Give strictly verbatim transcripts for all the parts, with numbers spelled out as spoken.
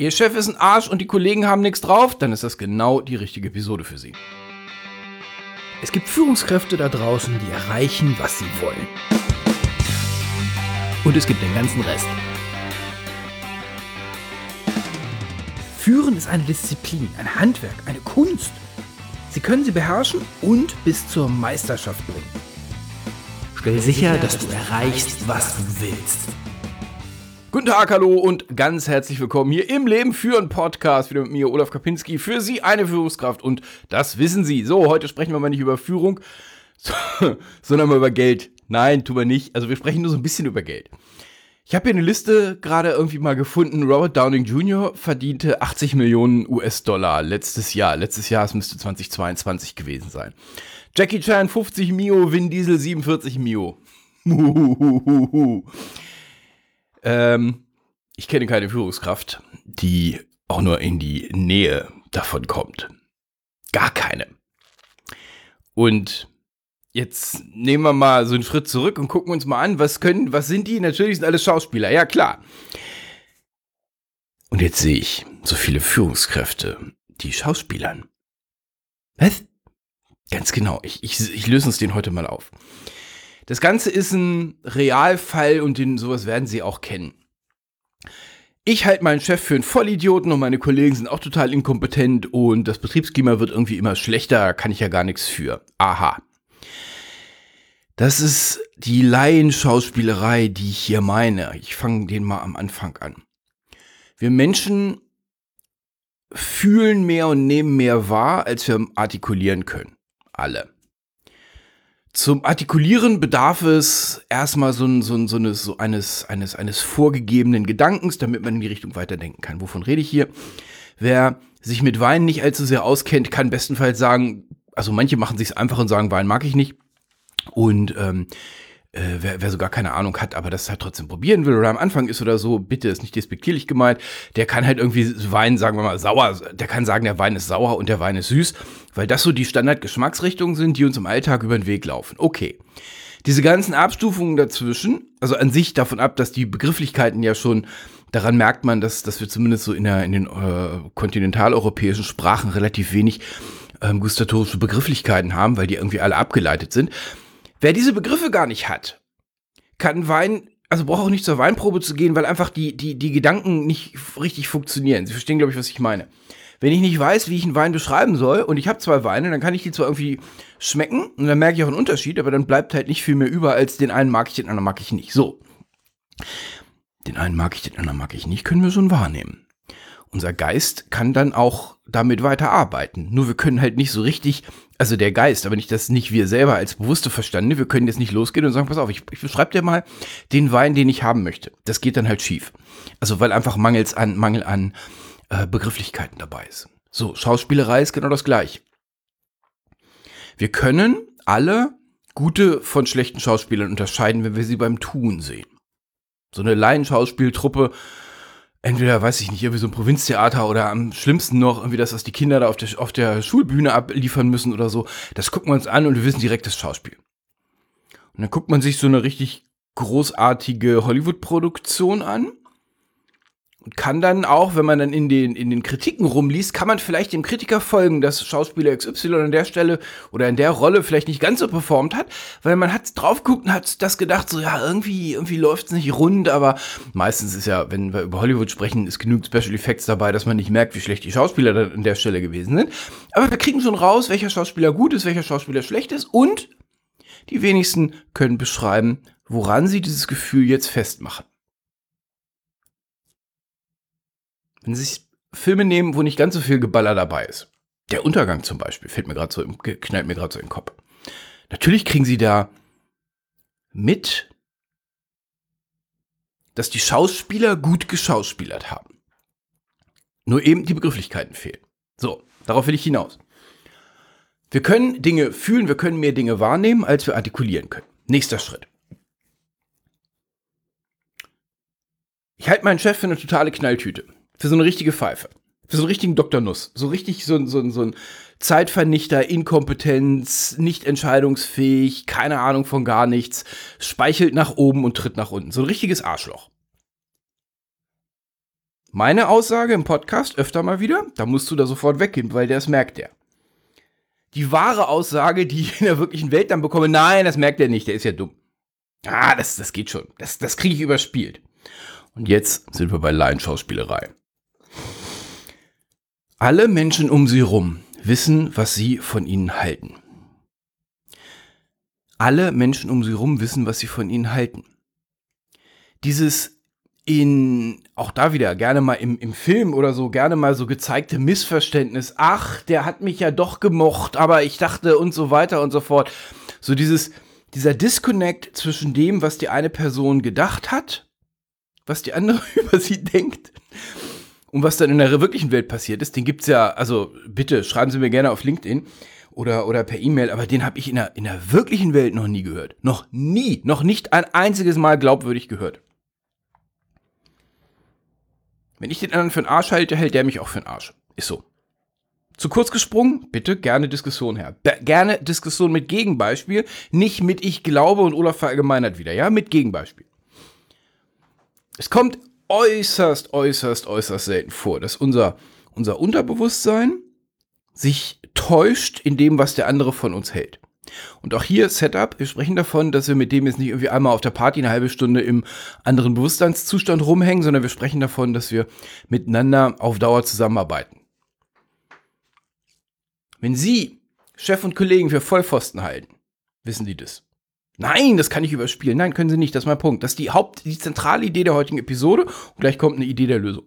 Ihr Chef ist ein Arsch und die Kollegen haben nichts drauf, dann ist das genau die richtige Episode für Sie. Es gibt Führungskräfte da draußen, die erreichen, was sie wollen. Und es gibt den ganzen Rest. Führen ist eine Disziplin, ein Handwerk, eine Kunst. Sie können sie beherrschen und bis zur Meisterschaft bringen. Stell sicher, dass du erreichst, was du willst. Guten Tag, hallo und ganz herzlich willkommen hier im Leben führen Podcast. Wieder mit mir, Olaf Kapinski. Für Sie eine Führungskraft und das wissen Sie. So, heute sprechen wir mal nicht über Führung, sondern mal über Geld. Nein, tun wir nicht. Also wir sprechen nur so ein bisschen über Geld. Ich habe hier eine Liste gerade irgendwie mal gefunden. Robert Downey Junior verdiente achtzig Millionen U S-Dollar letztes Jahr. Letztes Jahr, es müsste zweitausendzweiundzwanzig gewesen sein. Jackie Chan fünfzig Mio, Vin Diesel siebenundvierzig Mio. ähm, ich kenne keine Führungskraft, die auch nur in die Nähe davon kommt. Gar keine. Und jetzt nehmen wir mal so einen Schritt zurück und gucken uns mal an, was können, was sind die? Natürlich sind alles Schauspieler, ja klar. Und jetzt sehe ich so viele Führungskräfte, die schauspielern. Was? Ganz genau, ich, ich, ich löse uns den heute mal auf. Das Ganze ist ein Realfall und den, sowas werden Sie auch kennen. Ich halte meinen Chef für einen Vollidioten und meine Kollegen sind auch total inkompetent und das Betriebsklima wird irgendwie immer schlechter, da kann ich ja gar nichts für. Aha. Das ist die Laienschauspielerei, die ich hier meine. Ich fange den mal am Anfang an. Wir Menschen fühlen mehr und nehmen mehr wahr, als wir artikulieren können. Alle. Zum Artikulieren bedarf es erstmal so, so, so, eine, so eines, eines, eines vorgegebenen Gedankens, damit man in die Richtung weiterdenken kann. Wovon rede ich hier? Wer sich mit Wein nicht allzu sehr auskennt, kann bestenfalls sagen, also manche machen sich's einfach und sagen, Wein mag ich nicht. Und ähm, äh, wer, wer sogar keine Ahnung hat, aber das halt trotzdem probieren will oder am Anfang ist oder so, bitte, ist nicht despektierlich gemeint, der kann halt irgendwie Wein, sagen wir mal, sauer, der kann sagen, der Wein ist sauer und der Wein ist süß, weil das so die Standardgeschmacksrichtungen sind, die uns im Alltag über den Weg laufen. Okay. Diese ganzen Abstufungen dazwischen, also an sich davon ab, dass die Begrifflichkeiten ja schon, daran merkt man, dass, dass wir zumindest so in, der, in den äh, kontinentaleuropäischen Sprachen relativ wenig ähm, gustatorische Begrifflichkeiten haben, weil die irgendwie alle abgeleitet sind. Wer diese Begriffe gar nicht hat, kann Wein, also braucht auch nicht zur Weinprobe zu gehen, weil einfach die, die, die Gedanken nicht richtig funktionieren. Sie verstehen, glaube ich, was ich meine. Wenn ich nicht weiß, wie ich einen Wein beschreiben soll und ich habe zwei Weine, dann kann ich die zwar irgendwie schmecken und dann merke ich auch einen Unterschied, aber dann bleibt halt nicht viel mehr über, als den einen mag ich, den anderen mag ich nicht. So. Den einen mag ich, den anderen mag ich nicht, können wir schon wahrnehmen. Unser Geist kann dann auch damit weiterarbeiten. Nur wir können halt nicht so richtig, also der Geist, aber nicht das nicht wir selber als bewusste Verstandene, wir können jetzt nicht losgehen und sagen, pass auf, ich, ich beschreibe dir mal den Wein, den ich haben möchte. Das geht dann halt schief. Also weil einfach Mangels an, Mangel an äh, Begrifflichkeiten dabei ist. So, Schauspielerei ist genau das Gleiche. Wir können alle gute von schlechten Schauspielern unterscheiden, wenn wir sie beim Tun sehen. So eine Laienschauspieltruppe, entweder, weiß ich nicht, irgendwie so ein Provinztheater oder am schlimmsten noch irgendwie das, was die Kinder da auf der, auf der Schulbühne abliefern müssen oder so. Das gucken wir uns an und wir wissen direkt das Schauspiel. Und dann guckt man sich so eine richtig großartige Hollywood-Produktion an und kann dann auch, wenn man dann in den, in den Kritiken rumliest, kann man vielleicht dem Kritiker folgen, dass Schauspieler X Y an der Stelle oder in der Rolle vielleicht nicht ganz so performt hat, weil man hat drauf geguckt und hat das gedacht, so ja, irgendwie, irgendwie läuft's nicht rund, aber meistens ist ja, wenn wir über Hollywood sprechen, ist genug Special Effects dabei, dass man nicht merkt, wie schlecht die Schauspieler dann an der Stelle gewesen sind. Aber wir kriegen schon raus, welcher Schauspieler gut ist, welcher Schauspieler schlecht ist und die wenigsten können beschreiben, woran sie dieses Gefühl jetzt festmachen. Wenn Sie sich Filme nehmen, wo nicht ganz so viel Geballer dabei ist. Der Untergang zum Beispiel, fällt mir gerade so, im, knallt mir gerade so in den Kopf. Natürlich kriegen Sie da mit, dass die Schauspieler gut geschauspielert haben. Nur eben die Begrifflichkeiten fehlen. So, darauf will ich hinaus. Wir können Dinge fühlen, wir können mehr Dinge wahrnehmen, als wir artikulieren können. Nächster Schritt. Ich halte meinen Chef für eine totale Knalltüte. Für so eine richtige Pfeife. Für so einen richtigen Doktor Nuss. So richtig so, so, so ein Zeitvernichter, Inkompetenz, nicht entscheidungsfähig, keine Ahnung von gar nichts, speichelt nach oben und tritt nach unten. So ein richtiges Arschloch. Meine Aussage im Podcast öfter mal wieder, da musst du da sofort weggehen, weil das merkt der. Die wahre Aussage, die ich in der wirklichen Welt dann bekomme, nein, das merkt er nicht, der ist ja dumm. Ah, das, das geht schon. Das, das kriege ich überspielt. Und jetzt sind wir bei Laienschauspielerei. Alle Menschen um sie rum wissen, was sie von ihnen halten. Alle Menschen um sie rum wissen, was sie von ihnen halten. Dieses in, auch da wieder, gerne mal im, im Film oder so, gerne mal so gezeigte Missverständnis. Ach, der hat mich ja doch gemocht, aber ich dachte und so weiter und so fort. So dieses, dieser Disconnect zwischen dem, was die eine Person gedacht hat, was die andere über sie denkt und was dann in der wirklichen Welt passiert ist, den gibt's ja, also bitte, schreiben Sie mir gerne auf LinkedIn oder, oder per E-Mail, aber den habe ich in der, in der wirklichen Welt noch nie gehört. Noch nie, noch nicht ein einziges Mal glaubwürdig gehört. Wenn ich den anderen für einen Arsch halte, hält der mich auch für einen Arsch. Ist so. Zu kurz gesprungen? Bitte gerne Diskussion her. Be- gerne Diskussion mit Gegenbeispiel, nicht mit ich glaube und Olaf verallgemeinert wieder, ja? Mit Gegenbeispiel. Es kommt äußerst, äußerst, äußerst selten vor, dass unser, unser Unterbewusstsein sich täuscht in dem, was der andere von uns hält. Und auch hier Setup, wir sprechen davon, dass wir mit dem jetzt nicht irgendwie einmal auf der Party eine halbe Stunde im anderen Bewusstseinszustand rumhängen, sondern wir sprechen davon, dass wir miteinander auf Dauer zusammenarbeiten. Wenn Sie Chef und Kollegen für Vollpfosten halten, wissen die das. Nein, das kann ich überspielen. Nein, können Sie nicht, das ist mein Punkt. Das ist die Haupt-, die zentrale Idee der heutigen Episode und gleich kommt eine Idee der Lösung.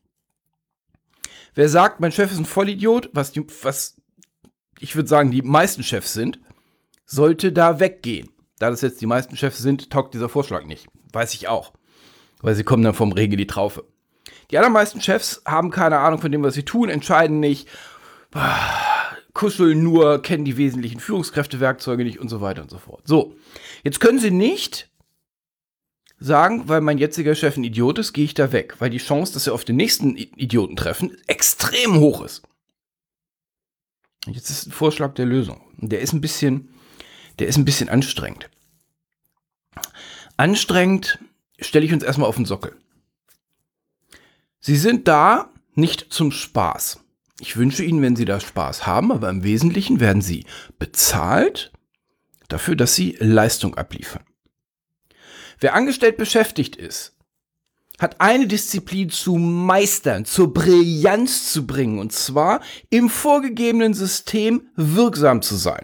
Wer sagt, mein Chef ist ein Vollidiot, was, die, was ich würde sagen, die meisten Chefs sind, sollte da weggehen. Da das jetzt die meisten Chefs sind, taugt dieser Vorschlag nicht. Weiß ich auch. Weil sie kommen dann vom Regen in die Traufe. Die allermeisten Chefs haben keine Ahnung von dem, was sie tun, entscheiden nicht, kuscheln nur, kennen die wesentlichen Führungskräftewerkzeuge nicht und so weiter und so fort. So, jetzt können sie nicht sagen, weil mein jetziger Chef ein Idiot ist, gehe ich da weg. Weil die Chance, dass sie auf den nächsten Idioten treffen, extrem hoch ist. Und jetzt ist ein Vorschlag der Lösung. Und der ist ein bisschen... Der ist ein bisschen anstrengend. Anstrengend stelle ich uns erstmal auf den Sockel. Sie sind da nicht zum Spaß. Ich wünsche Ihnen, wenn Sie da Spaß haben, aber im Wesentlichen werden Sie bezahlt dafür, dass Sie Leistung abliefern. Wer angestellt beschäftigt ist, hat eine Disziplin zu meistern, zur Brillanz zu bringen, und zwar im vorgegebenen System wirksam zu sein.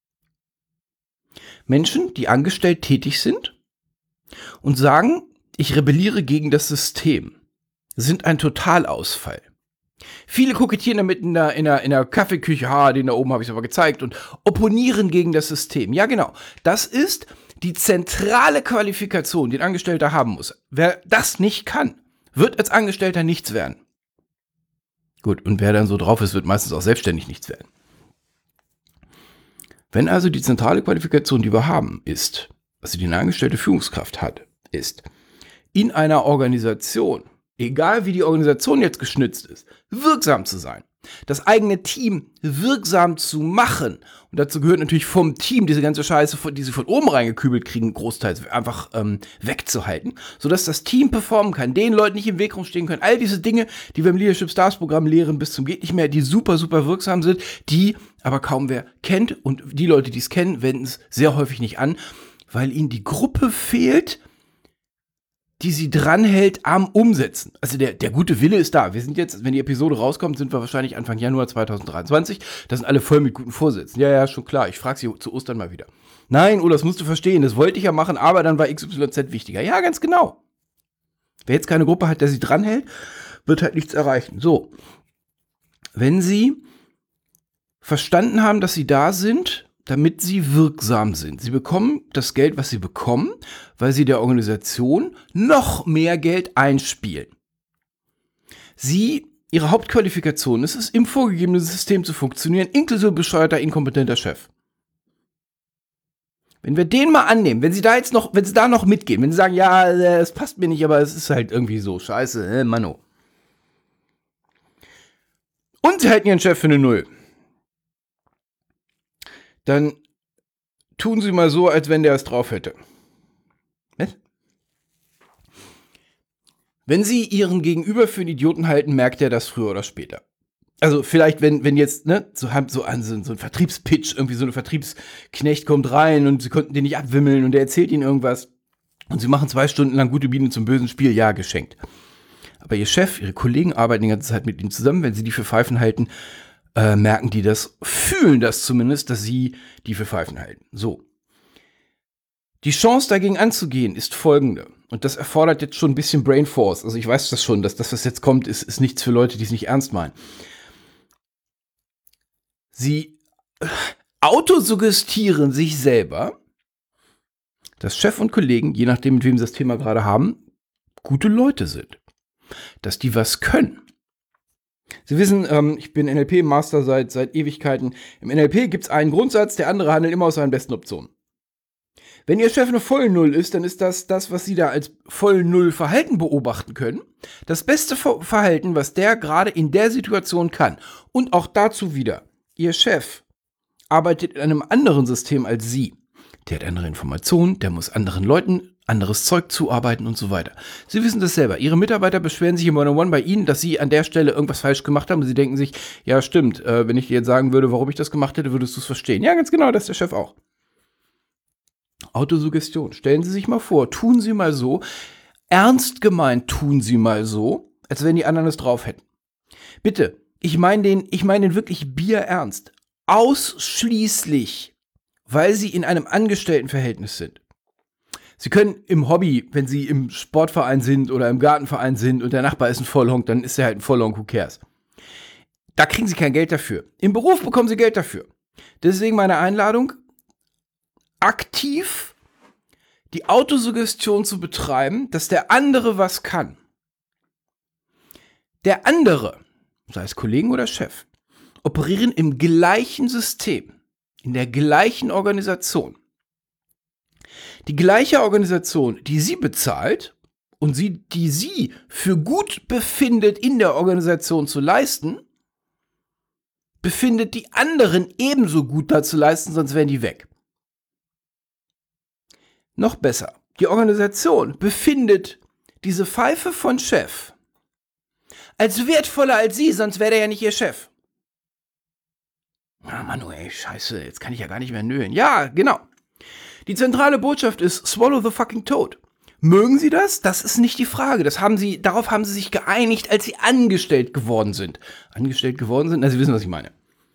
Menschen, die angestellt tätig sind und sagen, ich rebelliere gegen das System, sind ein Totalausfall. Viele kokettieren damit in der, in der, in der Kaffeeküche, ha, den da oben habe ich es aber gezeigt, und opponieren gegen das System. Ja, genau. Das ist die zentrale Qualifikation, die ein Angestellter haben muss. Wer das nicht kann, wird als Angestellter nichts werden. Gut, und wer dann so drauf ist, wird meistens auch selbstständig nichts werden. Wenn also die zentrale Qualifikation, die wir haben, ist, also die eine angestellte Führungskraft hat, ist, in einer Organisation, egal wie die Organisation jetzt geschnitzt ist, wirksam zu sein, das eigene Team wirksam zu machen. Und dazu gehört natürlich vom Team diese ganze Scheiße, die sie von oben reingekübelt kriegen, großteils einfach ähm, wegzuhalten, sodass das Team performen kann, den Leuten nicht im Weg rumstehen können. All diese Dinge, die wir im Leadership Stars Programm lehren bis zum geht nicht mehr, die super, super wirksam sind, die aber kaum wer kennt. Und die Leute, die es kennen, wenden es sehr häufig nicht an, weil ihnen die Gruppe fehlt, die sie dranhält am Umsetzen. Also der, der gute Wille ist da. Wir sind jetzt, wenn die Episode rauskommt, sind wir wahrscheinlich Anfang Januar zwanzig dreiundzwanzig. Da sind alle voll mit guten Vorsätzen. Ja, ja, schon klar. Ich frage sie zu Ostern mal wieder. Nein, oh, das musst du verstehen. Das wollte ich ja machen, aber dann war X Y Z wichtiger. Ja, ganz genau. Wer jetzt keine Gruppe hat, der sie dranhält, wird halt nichts erreichen. So. Wenn sie verstanden haben, dass sie da sind, damit sie wirksam sind. Sie bekommen das Geld, was sie bekommen, weil sie der Organisation noch mehr Geld einspielen. Sie, ihre Hauptqualifikation ist es, im vorgegebenen System zu funktionieren, inklusive bescheuerter, inkompetenter Chef. Wenn wir den mal annehmen, wenn sie da jetzt noch, wenn sie da noch mitgehen, wenn sie sagen, ja, es passt mir nicht, aber es ist halt irgendwie so, scheiße, äh, Manno. Und sie halten ihren Chef für eine Null. Dann tun sie mal so, als wenn der es drauf hätte. Was? Wenn Sie Ihren Gegenüber für einen Idioten halten, merkt er das früher oder später. Also vielleicht, wenn, wenn jetzt, ne, so haben so an so, so ein Vertriebspitch, irgendwie so ein Vertriebsknecht kommt rein und Sie konnten den nicht abwimmeln und der erzählt Ihnen irgendwas und Sie machen zwei Stunden lang gute Biene zum bösen Spiel, ja, geschenkt. Aber Ihr Chef, Ihre Kollegen arbeiten die ganze Zeit mit Ihnen zusammen, wenn Sie die für Pfeifen halten, äh, merken die das, fühlen das zumindest, dass Sie die für Pfeifen halten. So. Die Chance dagegen anzugehen ist folgende. Und das erfordert jetzt schon ein bisschen Brain Force. Also ich weiß das schon, dass das, was jetzt kommt, ist, ist nichts für Leute, die es nicht ernst meinen. Sie autosuggestieren sich selber, dass Chef und Kollegen, je nachdem, mit wem sie das Thema gerade haben, gute Leute sind. Dass die was können. Sie wissen, ähm, ich bin N L P-Master seit, seit Ewigkeiten. Im N L P gibt es einen Grundsatz, der andere handelt immer aus seinen besten Optionen. Wenn Ihr Chef eine Vollnull ist, dann ist das das, was Sie da als Vollnull-Verhalten beobachten können. Das beste Verhalten, was der gerade in der Situation kann. Und auch dazu wieder. Ihr Chef arbeitet in einem anderen System als Sie. Der hat andere Informationen, der muss anderen Leuten anderes Zeug zuarbeiten und so weiter. Sie wissen das selber. Ihre Mitarbeiter beschweren sich im One-on-One bei Ihnen, dass Sie an der Stelle irgendwas falsch gemacht haben. Und Sie denken sich, ja stimmt, äh, wenn ich dir jetzt sagen würde, warum ich das gemacht hätte, würdest du es verstehen. Ja, ganz genau, das ist der Chef auch. Autosuggestion. Stellen Sie sich mal vor, tun Sie mal so, ernst gemeint tun Sie mal so, als wenn die anderen es drauf hätten. Bitte, ich meine den, ich meine den wirklich bierernst. Ausschließlich, weil Sie in einem Angestelltenverhältnis sind. Sie können im Hobby, wenn Sie im Sportverein sind oder im Gartenverein sind und der Nachbar ist ein Vollhonk, dann ist er halt ein Vollhonk, who cares. Da kriegen Sie kein Geld dafür. Im Beruf bekommen Sie Geld dafür. Deswegen meine Einladung, aktiv die Autosuggestion zu betreiben, dass der andere was kann. Der andere, sei es Kollegen oder Chef, operieren im gleichen System, in der gleichen Organisation. Die gleiche Organisation, die Sie bezahlt und sie, die Sie für gut befindet, in der Organisation zu leisten, befindet die anderen ebenso gut da zu leisten, sonst wären die weg. Noch besser, die Organisation befindet diese Pfeife von Chef als wertvoller als Sie, sonst wäre der ja nicht Ihr Chef. Ah, Manu, ey, scheiße, jetzt kann ich ja gar nicht mehr nölen. Ja, genau. Die zentrale Botschaft ist, swallow the fucking toad. Mögen Sie das? Das ist nicht die Frage. Das haben Sie, darauf haben Sie sich geeinigt, als Sie angestellt geworden sind. Angestellt geworden sind? Na, Sie wissen, was ich meine.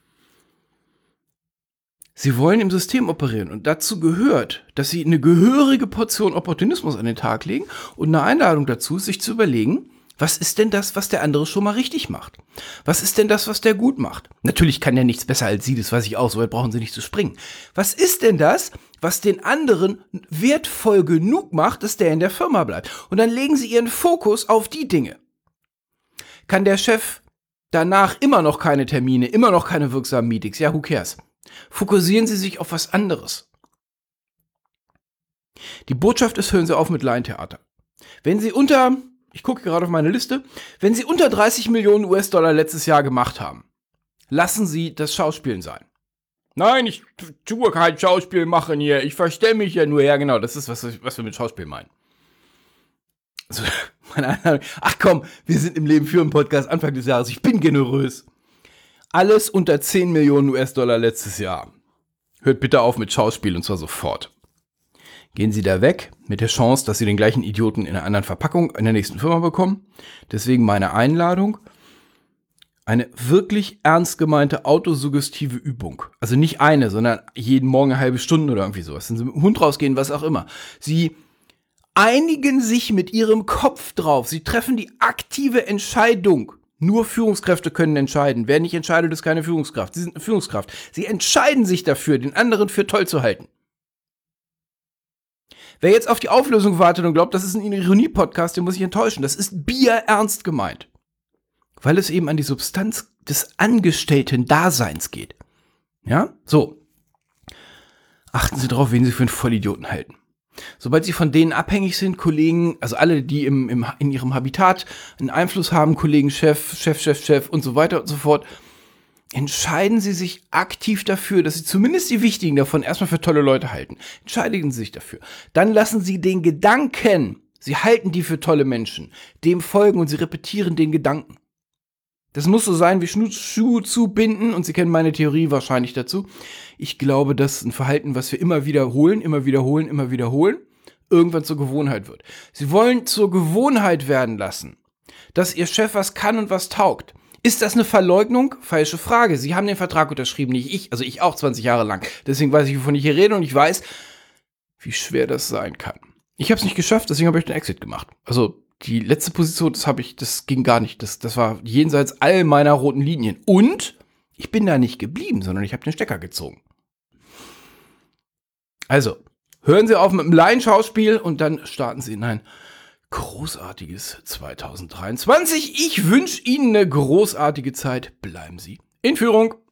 Sie wollen im System operieren und dazu gehört, dass Sie eine gehörige Portion Opportunismus an den Tag legen und eine Einladung dazu, sich zu überlegen, was ist denn das, was der andere schon mal richtig macht? Was ist denn das, was der gut macht? Natürlich kann der nichts besser als Sie, das weiß ich auch, so weit brauchen Sie nicht zu springen. Was ist denn das, was den anderen wertvoll genug macht, dass der in der Firma bleibt? Und dann legen Sie Ihren Fokus auf die Dinge. Kann der Chef danach immer noch keine Termine, immer noch keine wirksamen Meetings? Ja, who cares? Fokussieren Sie sich auf was anderes. Die Botschaft ist, hören Sie auf mit Laientheater. Wenn Sie unter, ich gucke gerade auf meine Liste, wenn Sie unter dreißig Millionen U S-Dollar letztes Jahr gemacht haben, lassen Sie das Schauspielen sein. Nein, ich tue kein Schauspiel machen hier, ich verstelle mich ja nur. Ja, genau, das ist, was, was wir mit Schauspiel meinen. Also, meine Einladung, ach komm, wir sind im Leben für einen Podcast Anfang des Jahres, ich bin generös. Alles unter zehn Millionen U S-Dollar letztes Jahr. Hört bitte auf mit Schauspiel und zwar sofort. Gehen Sie da weg mit der Chance, dass Sie den gleichen Idioten in einer anderen Verpackung in der nächsten Firma bekommen. Deswegen meine Einladung. Eine wirklich ernst gemeinte autosuggestive Übung. Also nicht eine, sondern jeden Morgen eine halbe Stunde oder irgendwie sowas. Wenn Sie mit dem Hund rausgehen, was auch immer. Sie einigen sich mit Ihrem Kopf drauf. Sie treffen die aktive Entscheidung. Nur Führungskräfte können entscheiden. Wer nicht entscheidet, ist keine Führungskraft. Sie sind eine Führungskraft. Sie entscheiden sich dafür, den anderen für toll zu halten. Wer jetzt auf die Auflösung wartet und glaubt, das ist ein Ironie-Podcast, den muss ich enttäuschen. Das ist bierernst gemeint. Weil es eben an die Substanz des Angestellten-Daseins geht. Ja? So. Achten Sie darauf, wen Sie für einen Vollidioten halten. Sobald Sie von denen abhängig sind, Kollegen, also alle, die im, im, in ihrem Habitat einen Einfluss haben, Kollegen, Chef, Chef, Chef, Chef und so weiter und so fort, entscheiden Sie sich aktiv dafür, dass Sie zumindest die Wichtigen davon erstmal für tolle Leute halten. Entscheiden Sie sich dafür. Dann lassen Sie den Gedanken, Sie halten die für tolle Menschen, dem folgen und sie repetieren den Gedanken. Das muss so sein wie Schuhe zubinden und Sie kennen meine Theorie wahrscheinlich dazu. Ich glaube, dass ein Verhalten, was wir immer wiederholen, immer wiederholen, immer wiederholen, irgendwann zur Gewohnheit wird. Sie wollen zur Gewohnheit werden lassen, dass Ihr Chef was kann und was taugt. Ist das eine Verleugnung? Falsche Frage. Sie haben den Vertrag unterschrieben, nicht ich. Also ich auch zwanzig Jahre lang. Deswegen weiß ich, wovon ich hier rede und ich weiß, wie schwer das sein kann. Ich habe es nicht geschafft, deswegen habe ich den Exit gemacht. Also die letzte Position, das habe ich, das ging gar nicht. Das, das war jenseits all meiner roten Linien. Und ich bin da nicht geblieben, sondern ich habe den Stecker gezogen. Also, hören Sie auf mit dem Laienschauspiel und dann starten Sie in ein großartiges zwanzig dreiundzwanzig. Ich wünsche Ihnen eine großartige Zeit. Bleiben Sie in Führung.